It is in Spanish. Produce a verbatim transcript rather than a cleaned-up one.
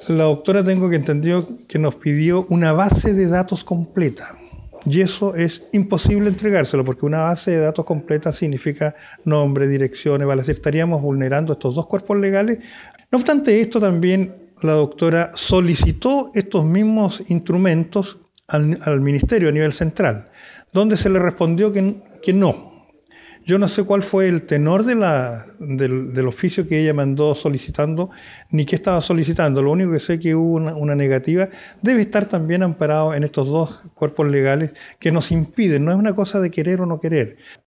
La doctora tengo que entendió que nos pidió una base de datos completa. Y eso es imposible entregárselo, porque una base de datos completa significa nombre, direcciones, vale decir, estaríamos vulnerando estos dos cuerpos legales. No obstante esto, también la doctora solicitó estos mismos instrumentos al, al ministerio a nivel central, donde se le respondió que, que no. Yo no sé cuál fue el tenor de la, del, del oficio que ella mandó solicitando, ni qué estaba solicitando. Lo único que sé es que hubo una, una negativa. Debe estar también amparado en estos dos cuerpos legales que nos impiden. No es una cosa de querer o no querer.